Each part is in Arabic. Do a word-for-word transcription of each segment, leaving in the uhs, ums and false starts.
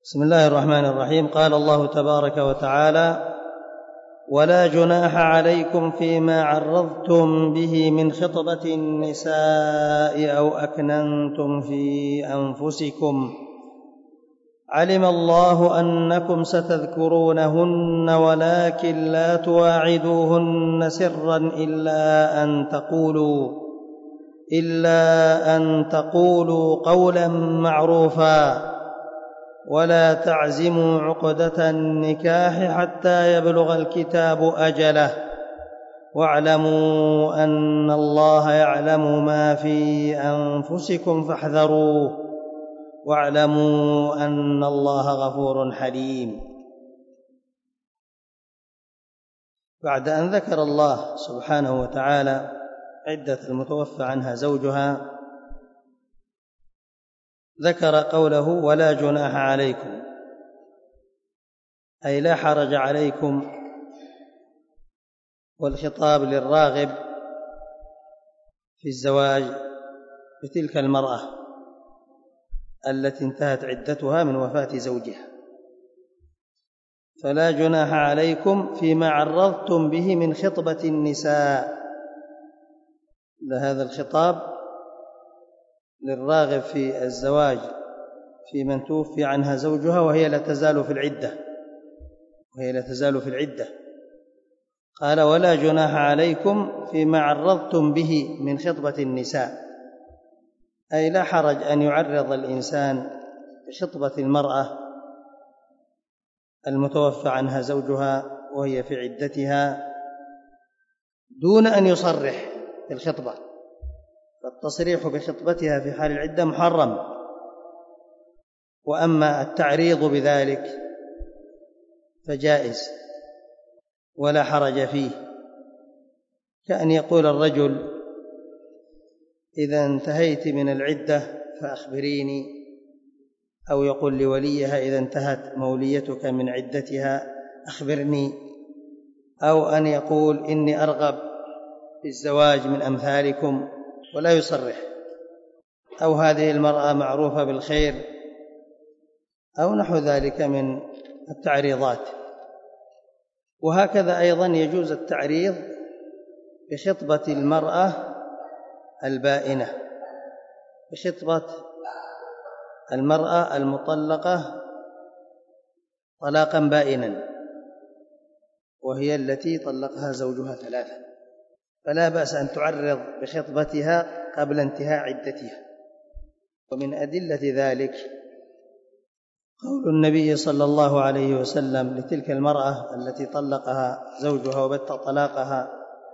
بسم الله الرحمن الرحيم. قال الله تبارك وتعالى: ولا جناح عليكم فيما عرضتم به من خطبة النساء أو أكننتم في أنفسكم علم الله أنكم ستذكرونهن ولكن لا تواعدوهن سرا إلا أن تقولوا إلا أن تقولوا قولا معروفا ولا تعزموا عقدة النكاح حتى يبلغ الكتاب أجله واعلموا أن الله يعلم ما في أنفسكم فاحذروه واعلموا أن الله غفور حليم. بعد أن ذكر الله سبحانه وتعالى عدة المتوفى عنها زوجها ذكر قوله: ولا جناح عليكم، أي لا حرج عليكم، والخطاب للراغب في الزواج بتلك المرأة التي انتهت عدتها من وفاة زوجها. فلا جناح عليكم فيما عرضتم به من خطبة النساء، لهذا الخطاب للراغب في الزواج في من توفي عنها زوجها وهي لا تزال في العدة وهي لا تزال في العدة قال: ولا جناح عليكم فيما عرضتم به من خطبة النساء، أي لا حرج أن يعرض الإنسان بخطبة المرأة المتوفى عنها زوجها وهي في عدتها دون أن يصرح بالخطبة، فالتصريح بخطبتها في حال العدة محرم، وأما التعريض بذلك فجائز ولا حرج فيه، كأن يقول الرجل: إذا انتهيت من العدة فأخبريني، أو يقول لوليها: إذا انتهت موليتك من عدتها أخبرني، أو أن يقول: إني أرغب في الزواج من أمثالكم، ولا يصرح، أو هذه المرأة معروفة بالخير، أو نحو ذلك من التعريضات. وهكذا أيضا يجوز التعريض بخطبة المرأة البائنة، بخطبة المرأة المطلقة طلاقا بائنا، وهي التي طلقها زوجها ثلاثا، فلا بأس أن تعرض بخطبتها قبل انتهاء عدتها. ومن أدلة ذلك قول النبي صلى الله عليه وسلم لتلك المرأة التي طلقها زوجها وبت طلاقها: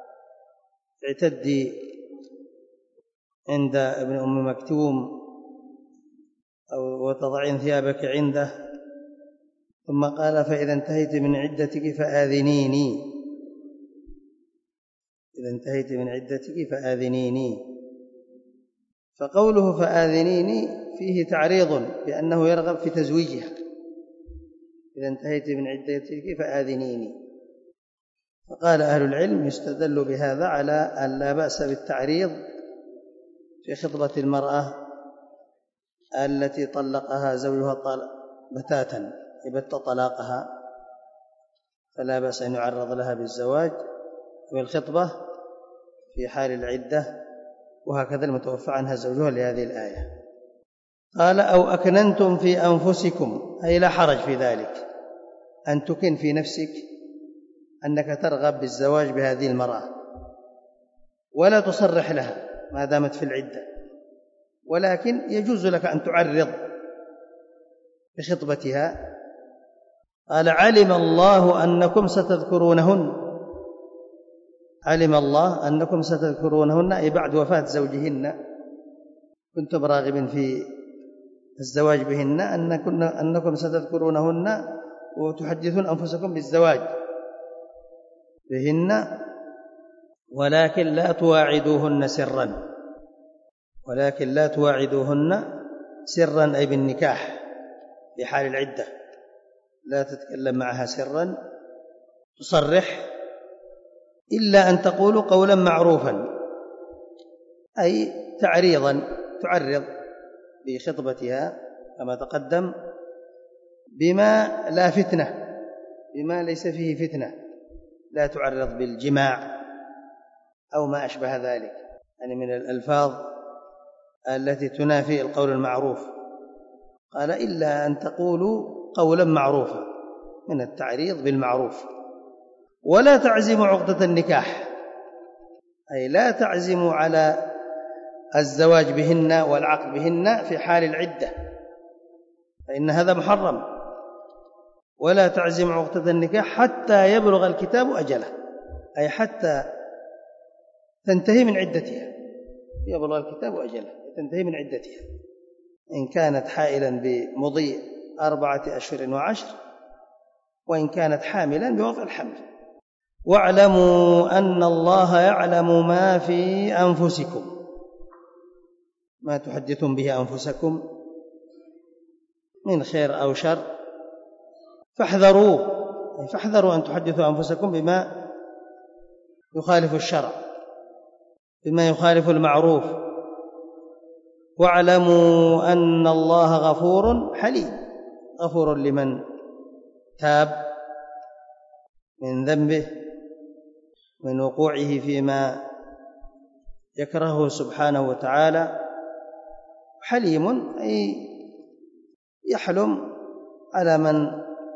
اعتدي عند ابن أم مكتوم أو وتضعين ثيابك عنده، ثم قال: فإذا انتهيت من عدتك فآذنيني إذا انتهيت من عدتك فآذنيني. فقوله فآذنيني فيه تعريض بأنه يرغب في تزويجها: إذا انتهيت من عدتك فآذنيني. فقال أهل العلم: يستدل بهذا على أن لا بأس بالتعريض في خطبة المرأة التي طلقها زوجها بتاتا يبت طلاقها، فلا بأس أن يعرض لها بالزواج والخطبة في حال العدة، وهكذا المتوفى عنها زوجها لهذه الآية. قال: أو أكننتم في أنفسكم، أي لا حرج في ذلك أن تكن في نفسك أنك ترغب بالزواج بهذه المرأة ولا تصرح لها ما دامت في العدة، ولكن يجوز لك أن تعرض بخطبتها. قال: علم الله أنكم ستذكرونهن علم الله أنكم ستذكرونهن، أي بعد وفاة زوجهن كنتم راغبين في الزواج بهن، أنكم ستذكرونهن وتحدثون أنفسكم بالزواج بهن، ولكن لا تواعدوهن سرا ولكن لا تواعدوهن سرا أي بالنكاح في حال العدة، لا تتكلم معها سرا تصرح، إلا أن تقولوا قولا معروفا، أي تعريضا تعرض بخطبتها كما تقدم بما لا فتنة، بما ليس فيه فتنة، لا تعرض بالجماع أو ما أشبه ذلك، يعني من الألفاظ التي تنافي القول المعروف. قال إلا أن تقولوا قولا معروفا، من التعريض بالمعروف. ولا تعزموا عقدة النكاح، أي لا تعزموا على الزواج بهن والعقد بهن في حال العدة، فإن هذا محرم. ولا تعزموا عقدة النكاح حتى يبلغ الكتاب أجله، أي حتى تنتهي من عدتها، يبلغ الكتاب أجله تنتهي من عدتها، إن كانت حائلا بمضي أربعة أشهر وعشر، وإن كانت حاملا بوضع الحمل. واعلموا أن الله يعلم ما في أنفسكم، ما تحدثون به أنفسكم من خير أو شر فاحذروه، فاحذروا أن تحدثوا أنفسكم بما يخالف الشرع، بما يخالف المعروف. واعلموا أن الله غفور حليم، غفور لمن تاب من ذنبه، من وقوعه فيما يكرهه سبحانه وتعالى، حليم أي يحلم على من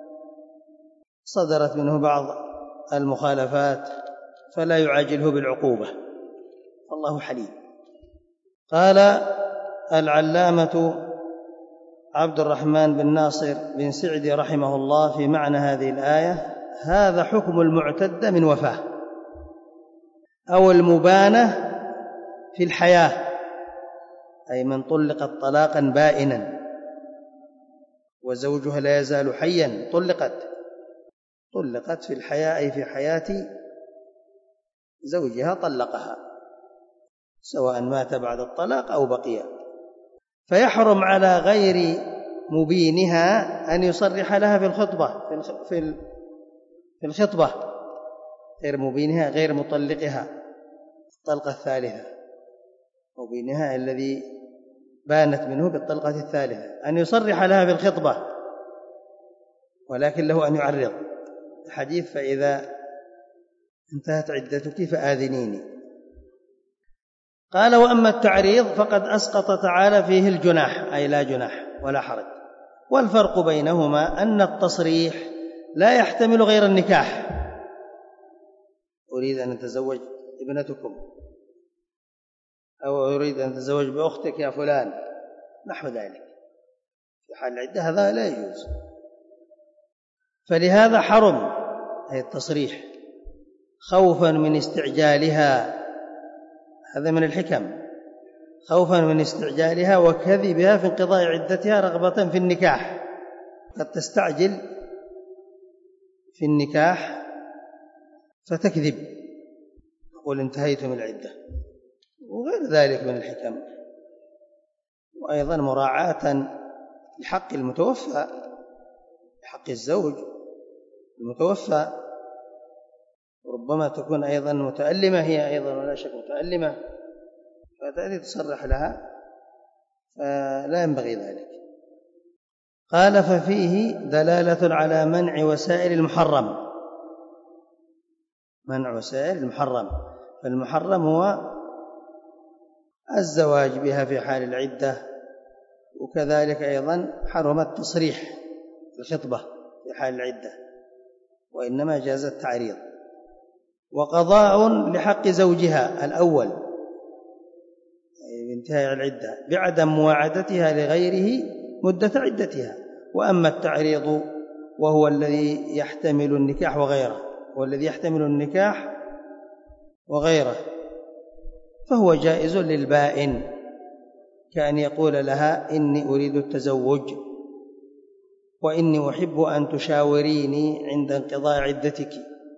صدرت منه بعض المخالفات فلا يعاجله بالعقوبة، فالله حليم. قال العلامة عبد الرحمن بن ناصر بن سعدي رحمه الله في معنى هذه الآية: هذا حكم المعتدة من وفاة أو المبانة في الحياة، أي من طلقت طلاقا بائنا وزوجها لا يزال حيا، طلقت طلقت في الحياة، أي في حياة زوجها طلقها، سواء مات بعد الطلاق أو بقي. فيحرم على غير مبينها أن يصرح لها في الخطبة في الخطبة غير مبينها، غير مطلقها الطلقة الثالثة، مبينها الذي بانت منه بالطلقة الثالثة، أن يصرح لها في الخطبة، ولكن له أن يعرض الحديث: فإذا انتهت عدتك فآذنيني. قال: وأما التعريض فقد أسقط تعالى فيه الجناح، أي لا جناح ولا حرج. والفرق بينهما أن التصريح لا يحتمل غير النكاح، أريد أن أتزوج ابنتكم، أو أريد أن أتزوج بأختك يا فلان، نحو ذلك، في حال العدة هذا لا يجوز. فلهذا حرم أي التصريح خوفا من استعجالها، هذا من الحكم، خوفا من استعجالها وكذبها في انقضاء عدتها رغبة في النكاح، قد تستعجل في النكاح فتكذب تقول انتهيت من العدة، وغير ذلك من الحكم. وأيضا مراعاة لحق المتوفى، لحق الزوج المتوفى، ربما تكون أيضا متألمة هي أيضا ولا شك متألمة، فتأتي تصرح لها، فلا ينبغي ذلك. قال: ففيه دلالة على منع وسائل المحرم، منع وسائل المحرم، فالمحرم هو الزواج بها في حال العدة، وكذلك أيضا حرم التصريح الخطبة في حال العدة، وإنما جاز التعريض. وقضاء لحق زوجها الأول بانتهاء العدة بعدم مواعدتها لغيره مدة عدتها. وأما التعريض وهو الذي يحتمل النكاح وغيره، والذي يحتمل النكاح وغيره فهو جائز للبائن، كأن يقول لها: إني أريد التزوج وإني أحب أن تشاوريني عند انقضاء عدتك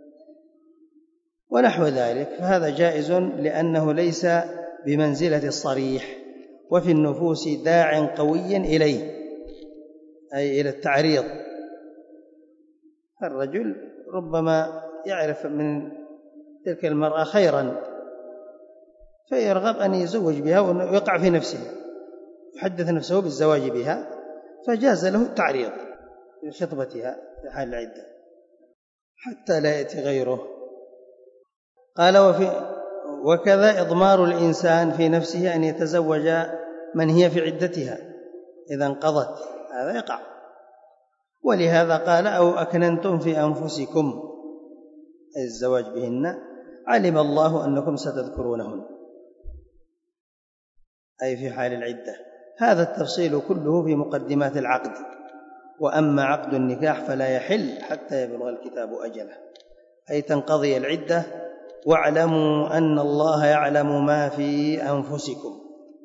ونحو ذلك، فهذا جائز لأنه ليس بمنزلة الصريح، وفي النفوس داع قوي إليه، أي إلى التعريض. الرجل ربما يعرف من تلك المرأة خيرا فيرغب أن يزوج بها ويقع في نفسه، يحدث نفسه بالزواج بها، فجاز له التعريض. في خطبتها في حال العدة حتى لا يأتي غيره. قال وفي وكذا إضمار الإنسان في نفسه أن يتزوج من هي في عدتها إذا انقضت، هذا يقع. ولهذا قال أو أكننتم في أنفسكم الزواج بهن علم الله أنكم ستذكرونهن، أي في حال العدة. هذا التفصيل كله في مقدمات العقد. وأما عقد النكاح فلا يحل حتى يبلغ الكتاب أجله، أي تنقضي العدة. واعلموا أن الله يعلم ما في أنفسكم،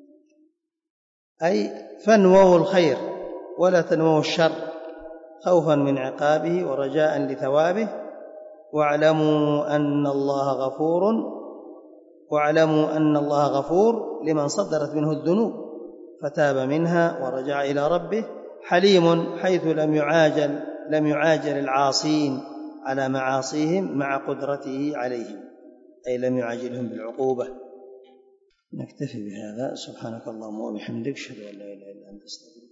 أي فانووا الخير ولا تنووا الشر خوفا من عقابه ورجاء لثوابه. واعلموا أن الله غفور واعلموا أن الله غفور لمن صدرت منه الذنوب فتاب منها ورجع إلى ربه، حليم حيث لم يعاجل لم يعاجل العاصين على معاصيهم مع قدرته عليهم، أي لم يعاجلهم بالعقوبة. نكتفي بهذا. سبحانك اللهم وبحمدك، أشهد أن لا إله إلا أنت، أستغفرك.